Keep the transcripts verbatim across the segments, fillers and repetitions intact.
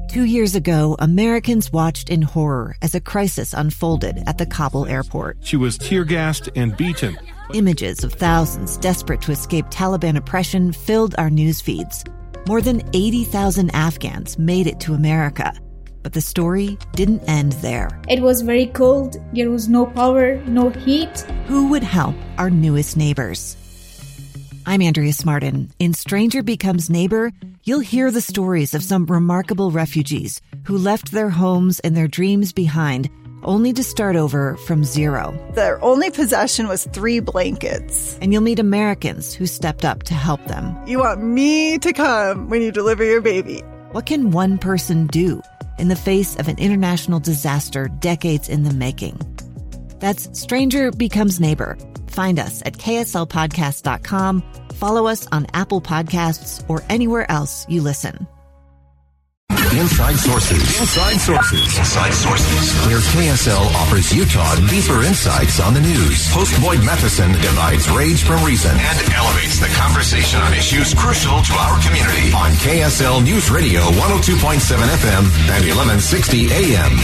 Two years ago, Americans watched in horror as a crisis unfolded at the Kabul airport. She was tear-gassed and beaten. Images of thousands desperate to escape Taliban oppression filled our news feeds. More than eighty thousand Afghans made it to America. But the story didn't end there. It was very cold. There was no power, no heat. Who would help our newest neighbors? I'm Andrea Smartin. In Stranger Becomes Neighbor, you'll hear the stories of some remarkable refugees who left their homes and their dreams behind, only to start over from zero. Their only possession was three blankets. And you'll meet Americans who stepped up to help them. You want me to come when you deliver your baby. What can one person do in the face of an international disaster decades in the making? That's Stranger Becomes Neighbor. Find us at K S L podcast dot com. Follow us on Apple Podcasts or anywhere else you listen. Inside Sources. Inside Sources. Inside Sources. Where K S L offers Utah deeper insights on the news. Host Boyd Matheson divides rage from reason and elevates the conversation on issues crucial to our community. On K S L News Radio one oh two point seven F M and eleven sixty A M.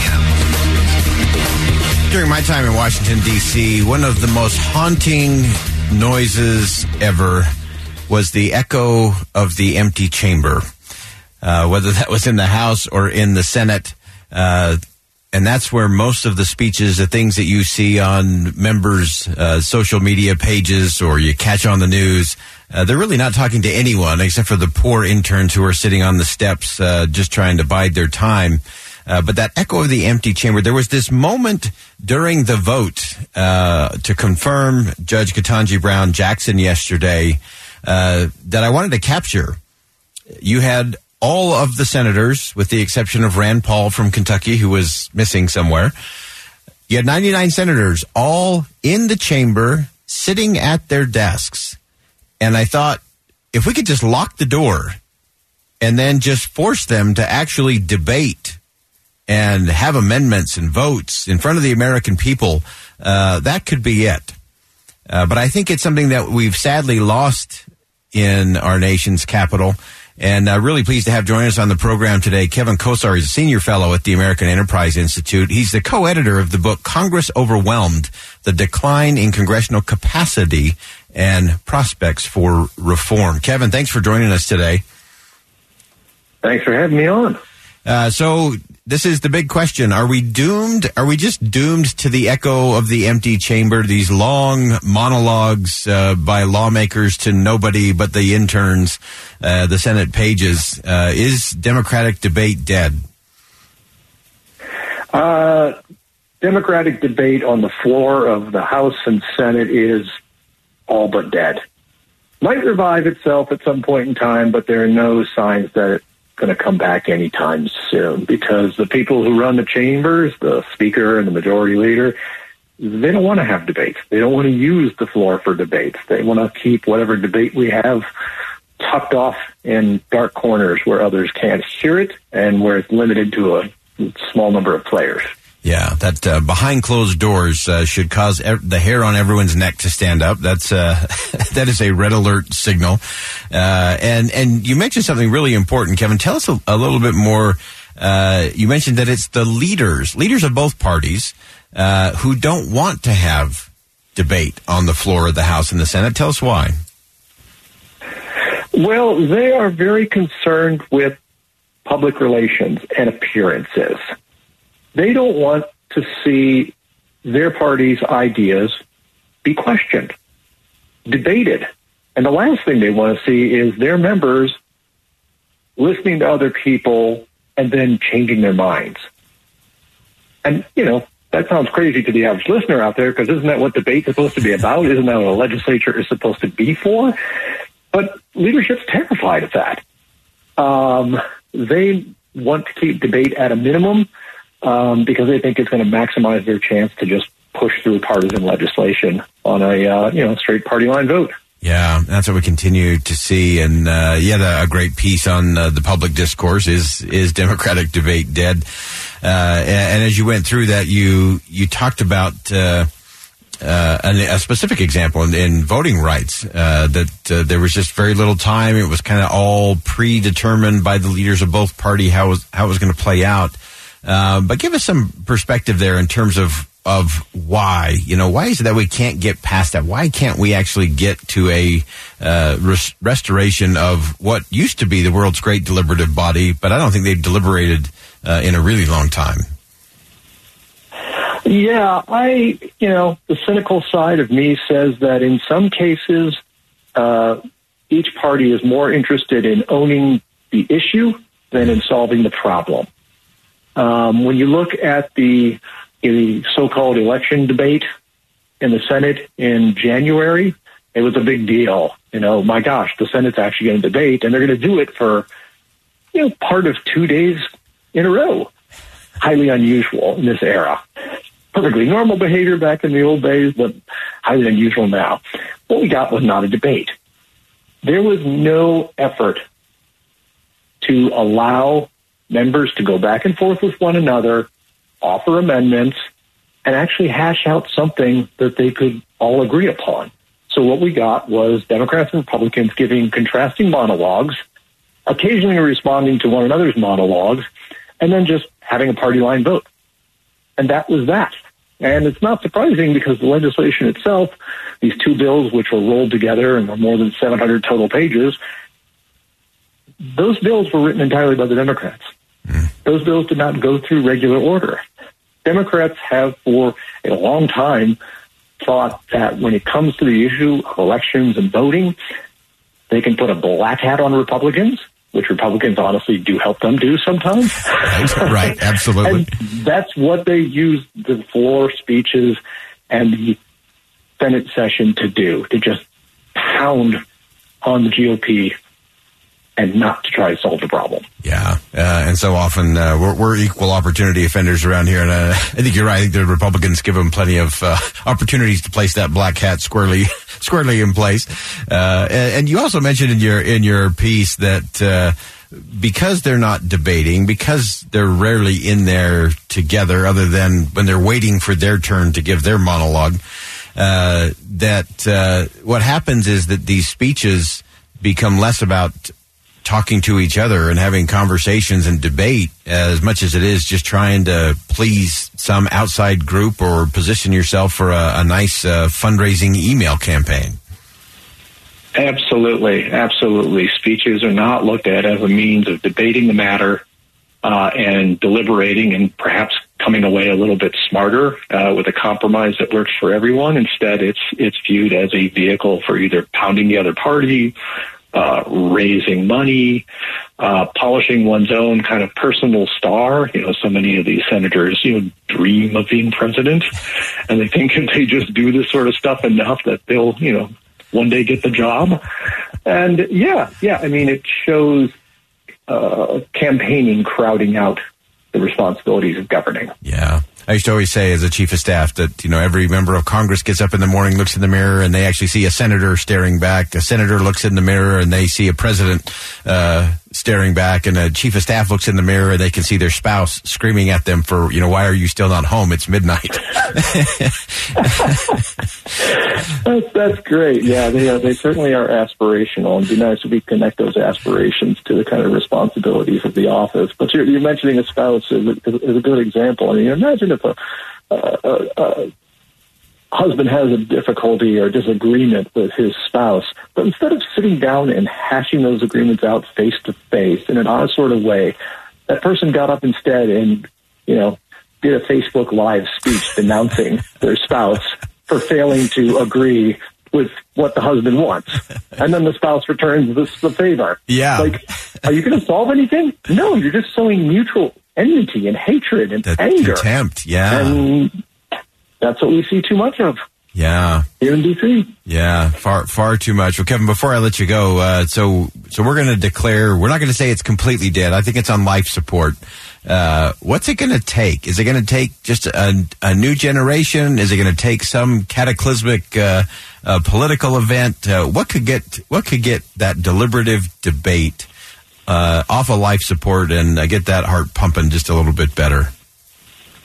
During my time in Washington, D C, one of the most haunting noises ever was the echo of the empty chamber. Uh, whether that was in the House or in the Senate. Uh, and that's where most of the speeches, the things that you see on members' uh, social media pages or you catch on the news, uh, they're really not talking to anyone except for the poor interns who are sitting on the steps uh, just trying to bide their time. Uh, but that echo of the empty chamber, there was this moment during the vote uh, to confirm Judge Ketanji Brown Jackson yesterday uh, that I wanted to capture. You had all of the senators, with the exception of Rand Paul from Kentucky, who was missing somewhere. You had ninety-nine senators all in the chamber, sitting at their desks. And I thought, if we could just lock the door and then just force them to actually debate and have amendments and votes in front of the American people, uh, that could be it. Uh, but I think it's something that we've sadly lost in our nation's capital. And uh, really pleased to have join us on the program today Kevin Kosar. He's a senior fellow at the American Enterprise Institute. He's the co-editor of the book Congress Overwhelmed, The Decline in Congressional Capacity and Prospects for Reform. Kevin, thanks for joining us today. Thanks for having me on. Uh, so this is the big question. Are we doomed? Are we just doomed to the echo of the empty chamber, these long monologues uh, by lawmakers to nobody but the interns, uh, the Senate pages? Uh, is Democratic debate dead? Uh, Democratic debate on the floor of the House and Senate is all but dead. Might revive itself at some point in time, but there are no signs that it's going to come back anytime soon, because the people who run the chambers, the speaker and the majority leader, they don't want to have debates. They don't want to use the floor for debates. They want to keep whatever debate we have tucked off in dark corners where others can't hear it and where it's limited to a small number of players. Yeah, that uh, behind closed doors uh, should cause ev- the hair on everyone's neck to stand up. That's uh, that is a red alert signal. Uh, and and you mentioned something really important, Kevin. Tell us a, a little bit more. Uh, you mentioned that it's the leaders, leaders of both parties, uh, who don't want to have debate on the floor of the House and the Senate. Tell us why. Well, they are very concerned with public relations and appearances. They don't want to see their party's ideas be questioned, debated. And the last thing they want to see is their members listening to other people and then changing their minds. And, you know, that sounds crazy to the average listener out there, because isn't that what debate's supposed to be about? Isn't that what a legislature is supposed to be for? But leadership's terrified of that. Um, they want to keep debate at a minimum, Um, because they think it's going to maximize their chance to just push through partisan legislation on a uh, you know straight party line vote. Yeah, that's what we continue to see. And uh, you had a, a great piece on uh, the public discourse. Is is Democratic debate dead? Uh, and, and as you went through that, you you talked about uh, uh, an, a specific example in, in voting rights, uh, that uh, there was just very little time. It was kind of all predetermined by the leaders of both parties how it was, how it was going to play out. Uh, but give us some perspective there in terms of of why, you know, why is it that we can't get past that? Why can't we actually get to a uh, res- restoration of what used to be the world's great deliberative body, but I don't think they've deliberated uh, in a really long time. Yeah, I, you know, the cynical side of me says that in some cases, uh, each party is more interested in owning the issue than in solving the problem. Um, when you look at the the so-called election debate in the Senate in January, it was a big deal. You know, my gosh, the Senate's actually going to debate, and they're going to do it for, you know, part of two days in a row. Highly unusual in this era. Perfectly normal behavior back in the old days, but highly unusual now. What we got was not a debate. There was no effort to allow members to go back and forth with one another, offer amendments, and actually hash out something that they could all agree upon. So what we got was Democrats and Republicans giving contrasting monologues, occasionally responding to one another's monologues, and then just having a party line vote. And that was that. And it's not surprising because the legislation itself, these two bills which were rolled together and were more than seven hundred total pages, those bills were written entirely by the Democrats. Mm. Those bills did not go through regular order. Democrats have for a long time thought that when it comes to the issue of elections and voting, they can put a black hat on Republicans, which Republicans honestly do help them do sometimes. Right, right, absolutely. And that's what they use the floor speeches and the Senate session to do, to just pound on the G O P and not to try to solve the problem. Yeah, uh, and so often uh, we're, we're equal opportunity offenders around here, and uh, I think you're right. I think the Republicans give them plenty of uh, opportunities to place that black hat squarely, squarely in place. Uh, and, and you also mentioned in your in your piece that uh, because they're not debating, because they're rarely in there together, other than when they're waiting for their turn to give their monologue, uh, that uh, what happens is that these speeches become less about talking to each other and having conversations and debate as much as it is just trying to please some outside group or position yourself for a, a nice uh, fundraising email campaign. Absolutely, absolutely. Speeches are not looked at as a means of debating the matter uh, and deliberating and perhaps coming away a little bit smarter uh, with a compromise that works for everyone. Instead, it's it's viewed as a vehicle for either pounding the other party, Uh, raising money, uh, polishing one's own kind of personal star. You know, so many of these senators, you know, dream of being president, and they think if they just do this sort of stuff enough that they'll, you know, one day get the job. And yeah, yeah, I mean, it shows uh, campaigning crowding out the responsibilities of governing. Yeah. I used to always say as a chief of staff that, you know, every member of Congress gets up in the morning, looks in the mirror, and they actually see a senator staring back. A senator looks in the mirror and they see a president uh, staring back, and a chief of staff looks in the mirror and they can see their spouse screaming at them for, you know, why are you still not home? It's midnight. that's, that's great. Yeah, they uh, they certainly are aspirational, and it'd be nice if we connect those aspirations to the kind of responsibilities of the office. But you're, you're mentioning a spouse is a, is a good example. I mean, imagine if a, uh, a, a husband has a difficulty or disagreement with his spouse, but instead of sitting down and hashing those agreements out face to face in an honest sort of way, that person got up instead and, you know, did a Facebook Live speech denouncing their spouse for failing to agree with what the husband wants. And then the spouse returns this, the favor. Yeah. Like, are you going to solve anything? No, you're just sowing mutual enmity and hatred and the anger. Contempt, yeah. And that's what we see too much of. Yeah. Here in D C. Yeah, far far too much. Well, Kevin, before I let you go, uh, so so we're going to declare, we're not going to say it's completely dead. I think it's on life support. Uh, what's it going to take? Is it going to take just a, a new generation? Is it going to take some cataclysmic uh, uh, political event? Uh, what could get what could get that deliberative debate uh, off of life support and uh, get that heart pumping just a little bit better?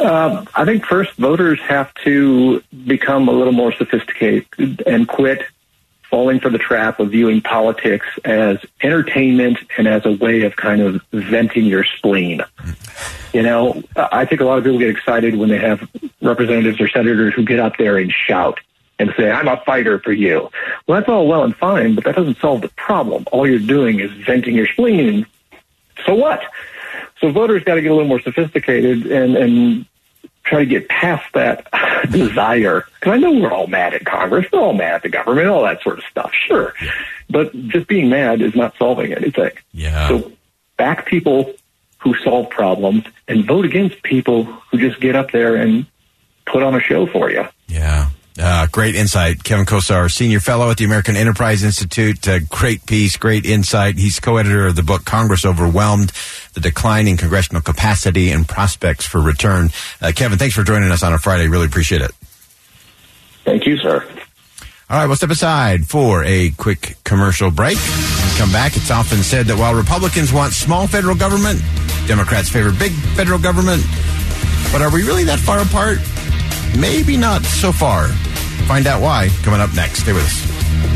Uh, I think first voters have to become a little more sophisticated and quit falling for the trap of viewing politics as entertainment and as a way of kind of venting your spleen. You know, I think a lot of people get excited when they have representatives or senators who get up there and shout and say, I'm a fighter for you. Well, that's all well and fine, but that doesn't solve the problem. All you're doing is venting your spleen. So what? So voters got to get a little more sophisticated and, and try to get past that desire. Because I know we're all mad at Congress. We're all mad at the government, all that sort of stuff. Sure. Yeah. But just being mad is not solving anything. Yeah. So back people who solve problems and vote against people who just get up there and put on a show for you. Yeah. Uh, great insight. Kevin Kosar, Senior Fellow at the American Enterprise Institute. Uh, great piece, great insight. He's co-editor of the book Congress Overwhelmed, The Decline in Congressional Capacity and Prospects for Return. Uh, Kevin, thanks for joining us on a Friday. Really appreciate it. Thank you, sir. All right, we'll step aside for a quick commercial break. When we come back, it's often said that while Republicans want small federal government, Democrats favor big federal government. But are we really that far apart? Maybe not so far. Find out why coming up next. Stay with us.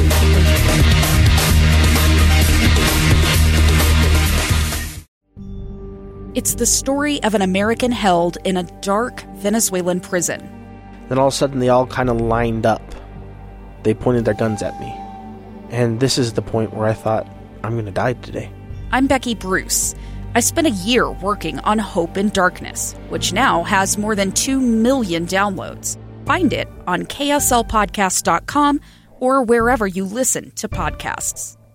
It's the story of an American held in a dark Venezuelan prison. Then all of a sudden they all kind of lined up. They pointed their guns at me. And this is the point where I thought, I'm going to die today. I'm Becky Bruce. I spent a year working on Hope in Darkness, which now has more than two million downloads. Find it on K S L podcast dot com or wherever you listen to podcasts.